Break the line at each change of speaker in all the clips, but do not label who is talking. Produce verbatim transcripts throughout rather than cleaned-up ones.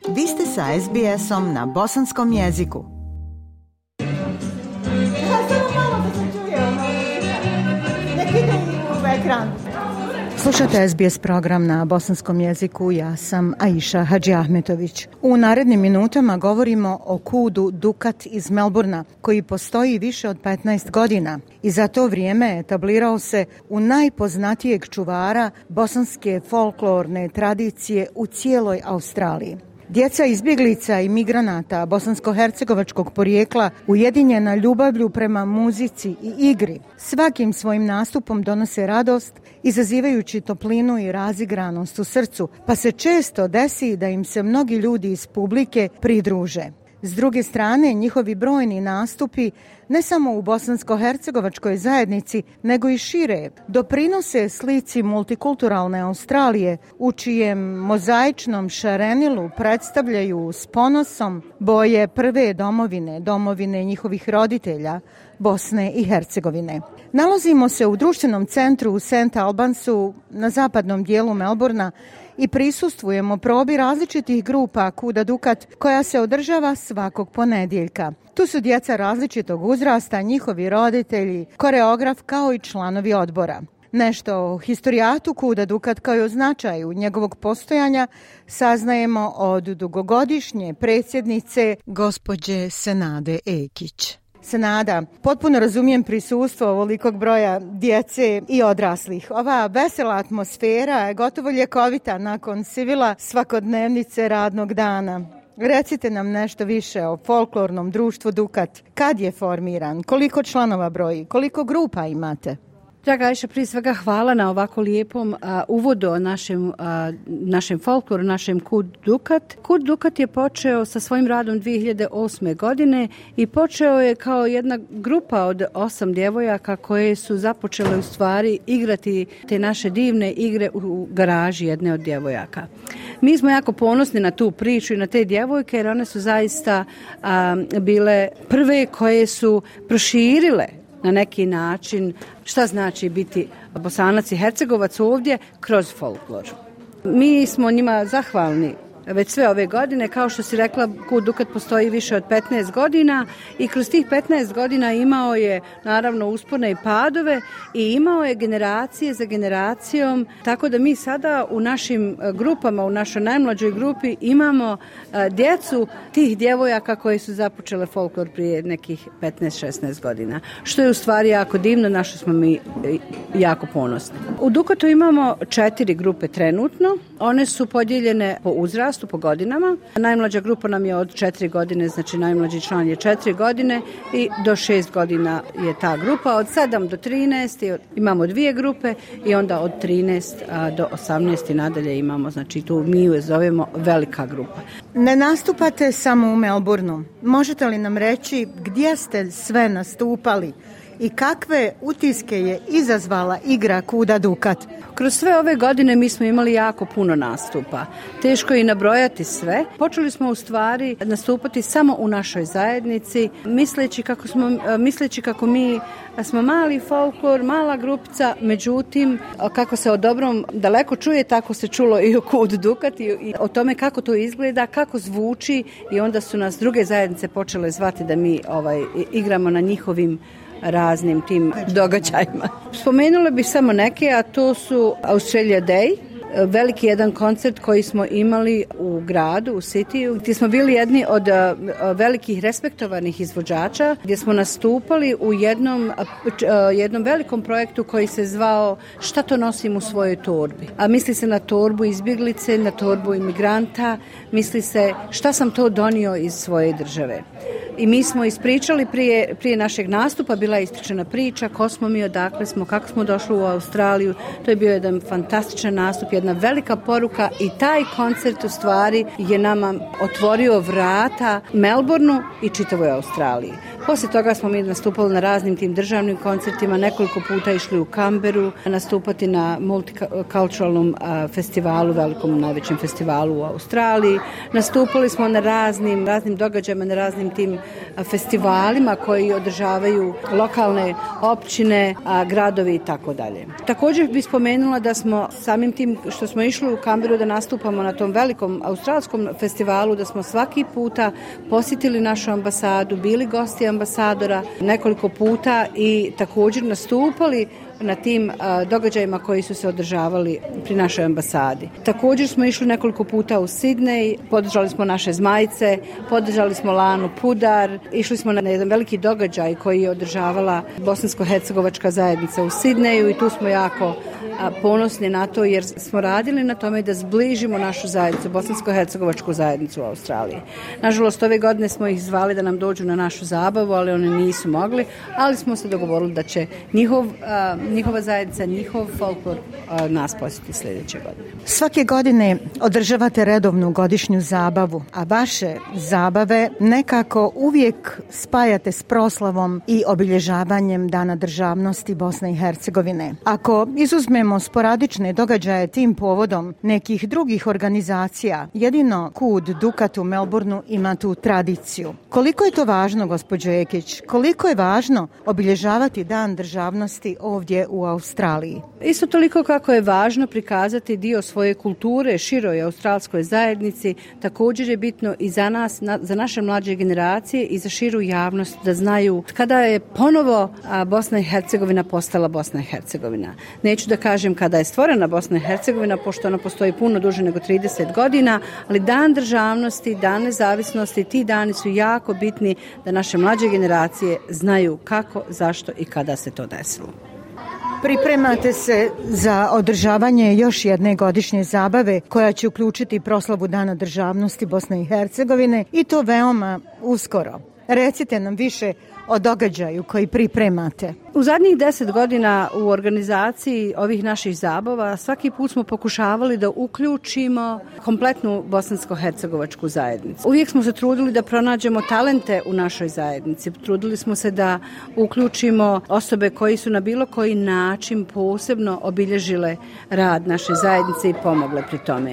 Vi ste sa es be esom na bosanskom jeziku.
Samo malo da se čuje ono. Nek ide u ekran.
Slušate es be es program na bosanskom jeziku, ja sam Aisha Hadžiahmetović. U narednim minutama govorimo o kudu Dukat iz Melburna, koji postoji više od petnaest godina i za to vrijeme etablirao se u najpoznatijeg čuvara bosanske folklorne tradicije u cijeloj Australiji. Djeca izbjeglica i migranata bosansko-hercegovačkog porijekla ujedinjena ljubavlju prema muzici i igri svakim svojim nastupom donose radost, izazivajući toplinu i razigranost u srcu, pa se često desi da im se mnogi ljudi iz publike pridruže. S druge strane, njihovi brojni nastupi, ne samo u bosansko-hercegovačkoj zajednici, nego i šire, doprinose slici multikulturalne Australije, u čijem mozaičnom šarenilu predstavljaju s ponosom boje prve domovine, domovine njihovih roditelja, Bosne i Hercegovine. Nalazimo se u društvenom centru u Saint Albansu, na zapadnom dijelu Melburna, i prisustvujemo probi različitih grupa Kuda Dukat, koja se održava svakog ponedjeljka. Tu su djeca različitog uzrasta, njihovi roditelji, koreograf kao i članovi odbora. Nešto o historijatu Kuda Dukat kao i o značaju njegovog postojanja saznajemo od dugogodišnje predsjednice gospođe Senade Ekić. Senada, potpuno razumijem prisustvo ovolikog broja djece i odraslih. Ova vesela atmosfera je gotovo ljekovita nakon sivila svakodnevnice radnog dana. Recite nam nešto više o folklornom društvu Dukat. Kad je formiran? Koliko članova broji? Koliko grupa imate?
Draga Ajša, prije svega hvala na ovako lijepom a, uvodu o našem, a, našem folkloru, našem Kud Dukat. Kud Dukat je počeo sa svojim radom dvije hiljade osme. godine i počeo je kao jedna grupa od osam djevojaka koje su započele u stvari igrati te naše divne igre u garaži jedne od djevojaka. Mi smo jako ponosni na tu priču i na te djevojke jer one su zaista a, bile prve koje su proširile na neki način šta znači biti Bosanac i Hercegovac ovdje kroz folklor. Mi smo njima zahvalni već sve ove godine, kao što si rekla, Kud Dukat postoji više od petnaest godina i kroz tih petnaest godina imao je naravno uspone i padove i imao je generacije za generacijom, tako da mi sada u našim grupama, u našoj najmlađoj grupi imamo a, djecu tih djevojaka koje su započele folklor prije nekih petnaest šesnaest godina, što je u stvari jako divno, na što smo mi jako ponosni. U Dukatu imamo četiri grupe trenutno, one su podijeljene po uzrastu, po godinama. Najmlađa grupa nam je od četiri godine, znači najmlađi član je četiri godine i do šest godina je ta grupa. Od sedam do trinaest imamo dvije grupe i onda od trinaest do osamnaest i nadalje imamo, znači tu mi ju zovemo velika grupa.
Ne nastupate samo u Melburnu. Možete li nam reći gdje ste sve nastupali i kakve utiske je izazvala igra Kuda Dukat?
Kroz sve ove godine mi smo imali jako puno nastupa. Teško je i nabrojati sve. Počeli smo u stvari nastupati samo u našoj zajednici, misleći kako smo, misleći kako mi smo mali folklor, mala grupica, međutim, kako se o dobrom daleko čuje, tako se čulo i o Kud Dukat i o tome kako to izgleda, kako zvuči i onda su nas druge zajednice počele zvati da mi ovaj, igramo na njihovim raznim tim događajima. Spomenula bih samo neke, a to su Australia Day, veliki jedan koncert koji smo imali u gradu, u Cityu, gdje smo bili jedni od velikih respektovanih izvođača, gdje smo nastupali u jednom, jednom velikom projektu koji se zvao Šta to nosim u svojoj torbi. A misli se na torbu izbjeglice, na torbu imigranta, misli se šta sam to donio iz svoje države. I mi smo ispričali prije, prije našeg nastupa, bila je ispričana priča, ko smo mi, odakle smo, kako smo došli u Australiju. To je bio jedan fantastičan nastup, jedna velika poruka i taj koncert u stvari je nama otvorio vrata Melbourneu i čitavoj Australiji. Poslije toga smo mi nastupali na raznim tim državnim koncertima, nekoliko puta išli u Canberru nastupati na multiculturalnom festivalu, velikom najvećem festivalu u Australiji. Nastupali smo na raznim, raznim događajima, na raznim tim festivalima koji održavaju lokalne općine, gradovi i tako dalje. Također bih spomenula da smo samim tim što smo išli u Canberru da nastupamo na tom velikom australskom festivalu, da smo svaki puta posjetili našu ambasadu, bili gosti ambasadora nekoliko puta i također nastupali na tim a, događajima koji su se održavali pri našoj ambasadi. Također smo išli nekoliko puta u Sidnej, podržali smo naše zmajce, podržali smo Lanu Pudar, išli smo na jedan veliki događaj koji je održavala bosansko-hercegovačka zajednica u Sidneju i tu smo jako a, ponosni na to jer smo radili na tome da zbližimo našu zajednicu, bosansko-hercegovačku zajednicu u Australiji. Nažalost, ove godine smo ih zvali da nam dođu na našu zabavu, ali oni nisu mogli, ali smo se dogovorili da će njihov a, njihova zajednica, njihov folklor a, nas posjeti sljedeće godine.
Svake godine održavate redovnu godišnju zabavu, a vaše zabave nekako uvijek spajate s proslavom i obilježavanjem Dana državnosti Bosne i Hercegovine. Ako izuzmemo sporadične događaje tim povodom nekih drugih organizacija, jedino Kud Dukat u Melbourneu ima tu tradiciju. Koliko je to važno, gospođo Ekić? Koliko je važno obilježavati Dan državnosti ovdje u Australiji?
Isto toliko kako je važno prikazati dio svoje kulture široj australskoj zajednici, također je bitno i za nas, za naše mlađe generacije i za širu javnost da znaju kada je ponovo Bosna i Hercegovina postala Bosna i Hercegovina. Neću da kažem kada je stvorena Bosna i Hercegovina, pošto ona postoji puno duže nego trideset godina, ali Dan državnosti, Dan nezavisnosti, ti dani su jako bitni da naše mlađe generacije znaju kako, zašto i kada se to desilo.
Pripremate se za održavanje još jedne godišnje zabave koja će uključiti proslavu Dana državnosti Bosne i Hercegovine i to veoma uskoro. Recite nam više o događaju koji pripremate.
U zadnjih deset godina u organizaciji ovih naših zabava svaki put smo pokušavali da uključimo kompletnu bosansko-hercegovačku zajednicu. Uvijek smo se trudili da pronađemo talente u našoj zajednici. Trudili smo se da uključimo osobe koji su na bilo koji način posebno obilježile rad naše zajednice i pomogle pri tome.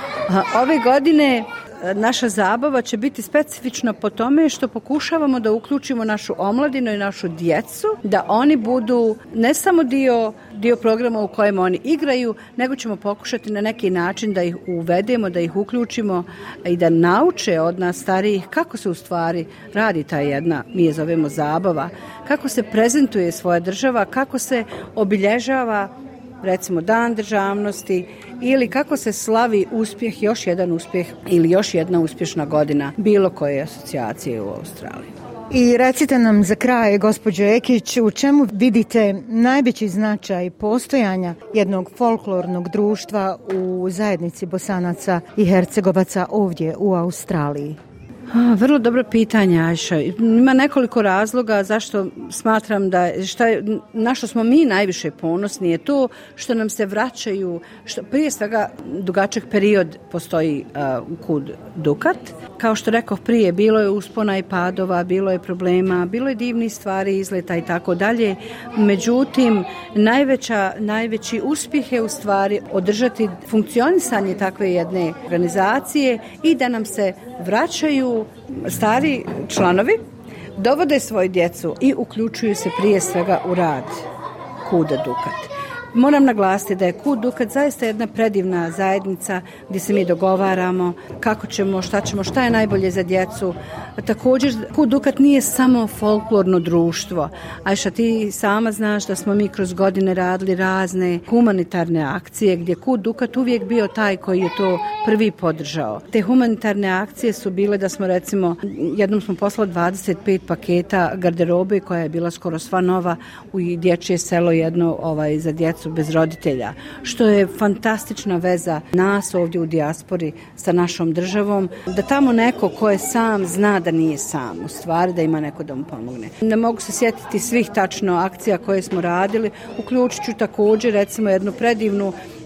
Ove godine naša zabava će biti specifična po tome što pokušavamo da uključimo našu omladinu i našu djecu, da oni budu ne samo dio, dio programa u kojem oni igraju, nego ćemo pokušati na neki način da ih uvedemo, da ih uključimo i da nauče od nas starijih kako se u stvari radi ta jedna, mi je zovemo zabava, kako se prezentuje svoja država, kako se obilježava recimo Dan državnosti ili kako se slavi uspjeh, još jedan uspjeh ili još jedna uspješna godina bilo koje asocijacije u Australiji.
I recite nam za kraj, gospođo Ekić, u čemu vidite najveći značaj postojanja jednog folklornog društva u zajednici Bosanaca i Hercegovaca ovdje u Australiji?
A, vrlo dobro pitanje, Ajša. Ima nekoliko razloga zašto smatram da šta je, na što smo mi najviše ponosni je to što nam se vraćaju, što prije svega dugačak period postoji uh, Kud Dukat. Kao što rekao prije, bilo je uspona i padova, bilo je problema, bilo je divnih stvari, izleta i tako dalje. Međutim, najveća, najveći uspjeh je u stvari održati funkcionisanje takve jedne organizacije i da nam se vraćaju stari članovi, dovode svoju djecu i uključuju se prije svega u rad Kuda Dukat. Moram naglasiti da je Kud Dukat zaista jedna predivna zajednica gdje se mi dogovaramo kako ćemo, šta ćemo, šta je najbolje za djecu. Također, Kud Dukat nije samo folklorno društvo. Ajša, ti sama znaš da smo mi kroz godine radili razne humanitarne akcije gdje Kud Dukat uvijek bio taj koji je to prvi podržao. Te humanitarne akcije su bile da smo recimo, jednom smo poslali dvadeset pet paketa garderobe koja je bila skoro sva nova u dječje selo jedno ovaj, za djecu bez roditelja, što je fantastična veza nas ovdje u dijaspori sa našom državom, da tamo neko ko je sam zna da nije sam, u stvari da ima neko da mu pomogne. Ne mogu se sjetiti svih tačno akcija koje smo radili, uključit ću također recimo jednu predivnu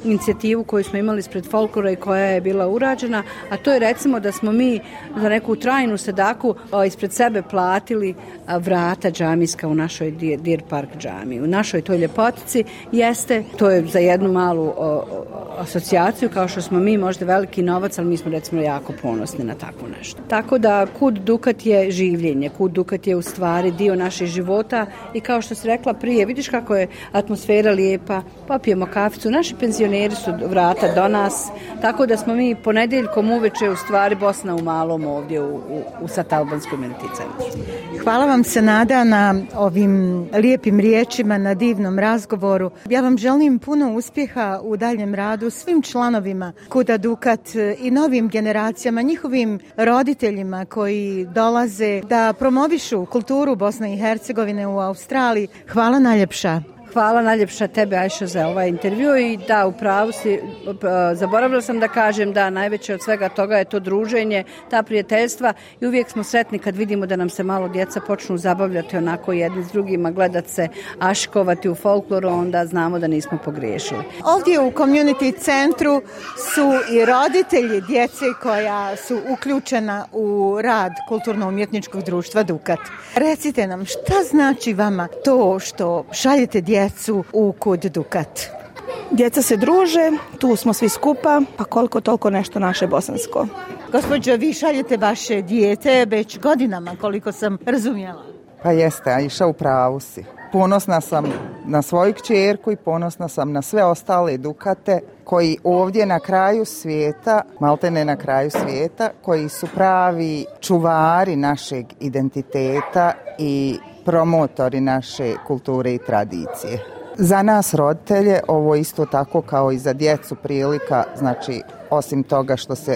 inicijativu koju smo imali ispred folklora i koja je bila urađena, a to je recimo da smo mi za neku trajnu sadaku ispred sebe platili vrata džamijska u našoj Deer Park džamiji. U našoj toj ljepotici jeste, to je za jednu malu o, o, asocijaciju, kao što smo mi možda veliki novac, ali mi smo recimo jako ponosni na tako nešto. Tako da Kud Dukat je življenje, Kud Dukat je u stvari dio naših života i kao što si rekla prije, vidiš kako je atmosfera lijepa, popijemo kaficu, naši penzioneri su vrata do nas, tako da smo mi ponedjeljkom uveče u stvari Bosna u malom ovdje u, u, u Satalbanskom Community Centru.
Hvala vam se, Nada, na ovim lijepim riječima, na divnom razgovoru. Ja vam želim puno uspjeha u daljem radu svim članovima Kuda Dukat i novim generacijama, njihovim roditeljima koji dolaze da promovišu kulturu Bosne i Hercegovine u Australiji. Hvala najljepša.
Hvala najljepša tebe, Ajša, za ovaj intervju i da, u pravu si, zaboravila sam da kažem da najveće od svega toga je to druženje, ta prijateljstva i uvijek smo sretni kad vidimo da nam se malo djeca počnu zabavljati onako jedni s drugima, gledat se, aškovati u folkloru, onda znamo da nismo pogriješili.
Ovdje u Community centru su i roditelji djece koja su uključena u rad kulturno-umjetničkog društva Dukat. Recite nam, šta znači vama to što šaljete djecu u Kud Dukat?
Djeca se druže, tu smo svi skupa, pa koliko toliko nešto naše bosansko.
Gospođo, vi šaljete vaše dijete već godinama, koliko sam razumjela.
Pa jeste, Aisha, u pravu si. Ponosna sam na svoju kćerku i ponosna sam na sve ostale Dukate koji ovdje na kraju svijeta, maltene na kraju svijeta, koji su pravi čuvari našeg identiteta i promotori naše kulture i tradicije. Za nas roditelje ovo isto tako kao i za djecu prilika, znači osim toga što se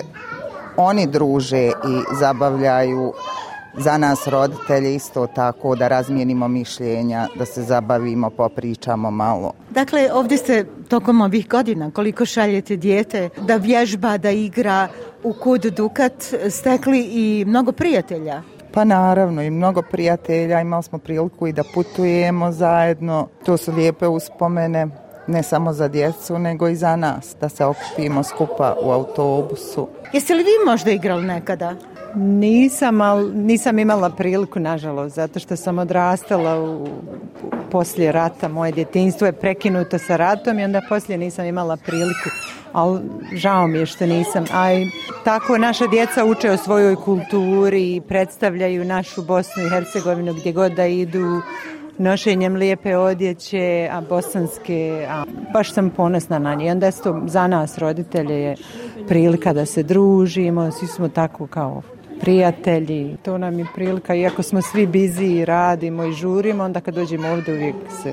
oni druže i zabavljaju, za nas roditelje isto tako da razmijenimo mišljenja, da se zabavimo, popričamo malo.
Dakle, ovdje ste tokom ovih godina, koliko šaljete dijete da vježba, da igra u Kud Dukat, stekli i mnogo prijatelja.
Pa naravno, i mnogo prijatelja, imali smo priliku i da putujemo zajedno. To su lijepe uspomene, ne samo za djecu, nego i za nas, da se okupimo skupa u autobusu.
Jeste li vi možda igrali nekada?
Nisam, ali nisam imala priliku, nažalost, zato što sam odrastala u, u, poslije rata. Moje djetinjstvo je prekinuto sa ratom i onda poslije nisam imala priliku, ali žao mi je što nisam. A i tako naša djeca uče o svojoj kulturi i predstavljaju našu Bosnu i Hercegovinu gdje god da idu, nošenjem lijepe odjeće, a bosanske, a baš sam ponosna na nje. Onda je to za nas roditelje je prilika da se družimo, svi smo tako kao prijatelji, to nam je prilika, iako smo svi bizi i radimo i žurimo, onda kad dođemo ovdje uvijek se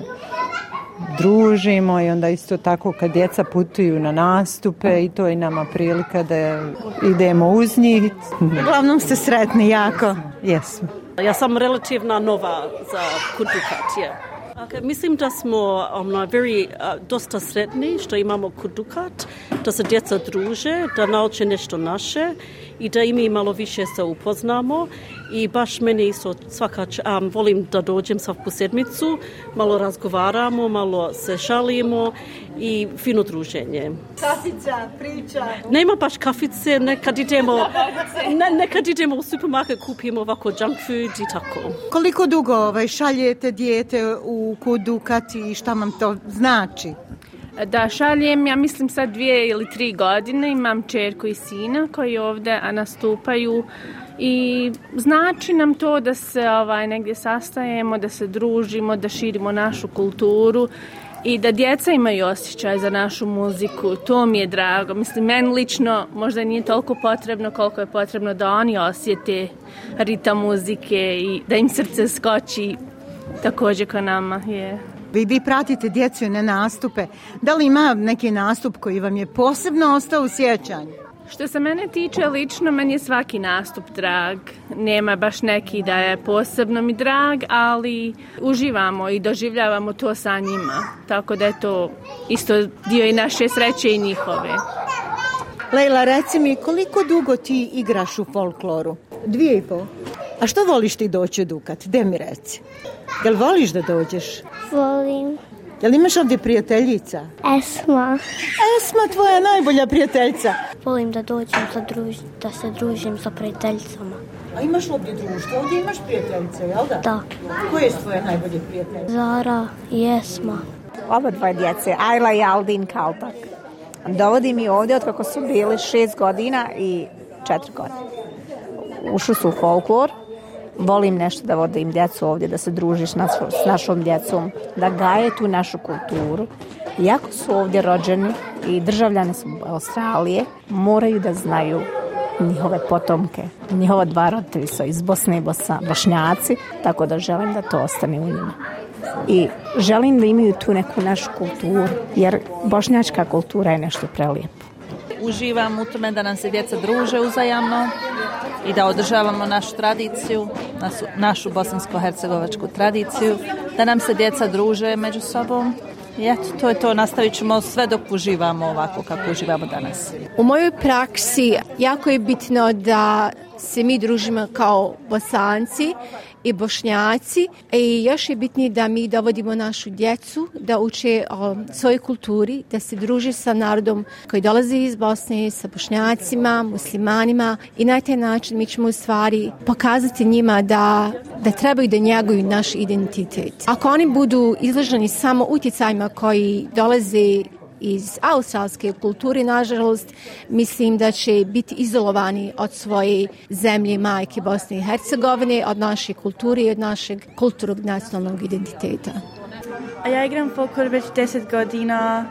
družimo i onda isto tako kad djeca putuju na nastupe i to je nama prilika da idemo uz njih.
Uglavnom ste sretni jako.
Jesmo.
Ja sam relativno nova za Kud Dukat, je. Okay, mislim da smo um, very, uh, dosta sretni što imamo Kud Dukat, da se djeca druže, da nauče nešto naše i da i mi malo više se upoznamo i baš meni isto svaka, um, volim da dođem svaku sedmicu, malo razgovaramo, malo se šalimo i fino druženje.
Kafica, priča.
Nema baš kafice, nekad idemo, ne, nekad idemo u supermarket, kupimo ovako junk food i tako.
Koliko dugo ovaj, šaljete dijete u Kud Dukat i šta vam to znači?
Da, šaljem, ja mislim sad dvije ili tri godine, imam čerku i sina koji ovdje nastupaju i znači nam to da se ovaj, negdje sastajemo, da se družimo, da širimo našu kulturu i da djeca imaju osjećaj za našu muziku. To mi je drago. Mislim, meni lično možda nije toliko potrebno koliko je potrebno da oni osjete ritam muzike i da im srce skoči također kao nama je.
Vi, vi pratite djecu na nastupe. Da li ima neki nastup koji vam je posebno ostao u sjećanju?
Što se mene tiče lično, meni je svaki nastup drag. Nema baš neki da je posebno mi drag, ali uživamo i doživljavamo to sa njima. Tako da je to isto dio i naše sreće i njihove.
Lejla, reci mi, koliko dugo ti igraš u folkloru?
Dvije i pol.
A što voliš ti doći u Dukat? De mi reci. Jel voliš da dođeš?
Volim.
Jel imaš ovdje prijateljica?
Esma.
Esma, tvoja najbolja prijateljica.
Volim da dođem za druž... da se družim sa prijateljicama.
A imaš ovdje društvo? Ovdje imaš prijateljice, jel da?
Da.
Koje su tvoje najbolje prijateljice?
Zara i Esma.
Oba dvoje djece, Ajla i Aldin Kaltak. Dovodi mi ovdje od kako su bili šest godina i četiri godine. Ušli su u folklor. Volim nešto da vodim djecu ovdje, da se družiš s našom djecom, da gaje tu našu kulturu. Iako su ovdje rođeni i državljani su Australije, moraju da znaju njihove potomke. Njihova dva roditelji su iz Bosne i Bosa, Bošnjaci, tako da želim da to ostane u njima. I želim da imaju tu neku našu kulturu, jer bošnjačka kultura je nešto prelijepo.
Uživam u tome da nam se djeca druže uzajamno i da održavamo našu tradiciju, našu, našu bosansko-hercegovačku tradiciju, da nam se djeca druže među sobom. I eto, to je to, nastavit ćemo sve dok uživamo ovako kako uživamo danas.
U mojoj praksi jako je bitno da se mi družimo kao Bosanci i Bošnjaci i još je bitnije da mi dovodimo našu djecu da uče o svojoj kulturi, da se druže sa narodom koji dolazi iz Bosne, sa Bošnjacima, muslimanima i na taj način mi ćemo u stvari pokazati njima da, da trebaju da njeguju naš identitet. Ako oni budu izloženi samo utjecajima koji dolaze iz australske kulture, nažalost, mislim da će biti izolovani od svoje zemlje majke Bosne i Hercegovine, od naše kulture i od našeg kulturnog nacionalnog identiteta.
A ja igram folklor već deset godina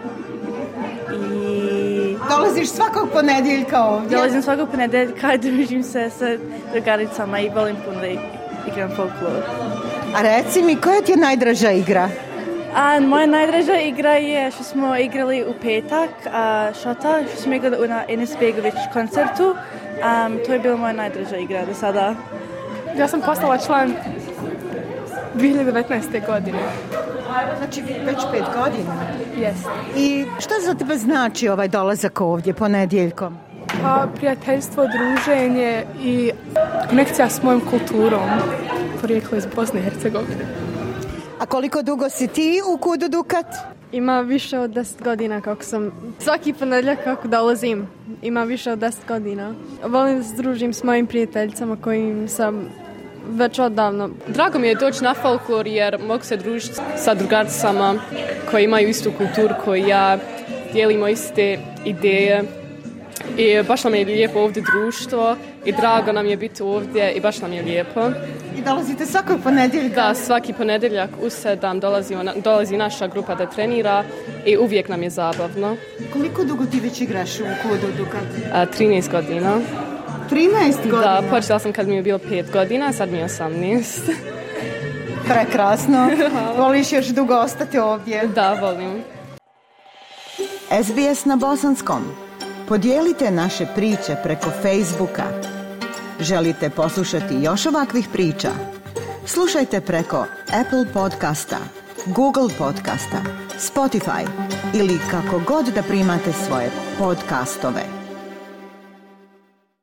i...
Dolaziš svakog ponedjeljka ovdje?
Dolazim svakog ponedjeljka, družim se sa drugaricama i volim puno da igram folklor.
A reci mi, koja ti je najdraža igra?
A moja najdraža igra je što smo igrali u petak, a, šota, što smo igrali na Enes Begović koncertu. Um, to je bila moja najdraža igra do sada.
Ja sam postala član dvije hiljade devetnaeste. godine.
Znači već pet godina?
Jeste.
I šta za tebe znači ovaj dolazak ovdje ponedjeljkom?
Pa prijateljstvo, druženje i konekcija s mojom kulturom, porijeklo iz Bosne i Hercegovine.
A koliko dugo si ti u Kudu Dukat?
Ima više od deset godina kako sam, svaki ponedjeljak kako dolazim, ima više od deset godina. Volim da se družim s mojim prijateljicama kojim sam već odavno.
Drago mi je doći na folklor jer mogu se družiti sa drugaricama koji imaju istu kulturu koju ja, dijelimo iste ideje. I baš nam je lijepo ovdje društvo i drago nam je biti ovdje i baš nam je lijepo.
I dolazite svakog ponedjeljka?
Da, svaki ponedjeljak u sedam dolazimo, dolazi naša grupa da trenira i uvijek nam je zabavno.
Koliko dugo ti već igraš u Kudu Dukat?
A, trinaest godina.
trinaest godina?
Da, počela sam kad mi je bilo pet godina, sad mi je osamnaest.
Prekrasno. Voliš još dugo ostati ovdje?
Da, volim.
S B S na bosanskom. Podijelite naše priče preko Facebooka. Želite poslušati još ovakvih priča? Slušajte preko Apple podcasta, Google podcasta, Spotify ili kako god da primate svoje podcastove.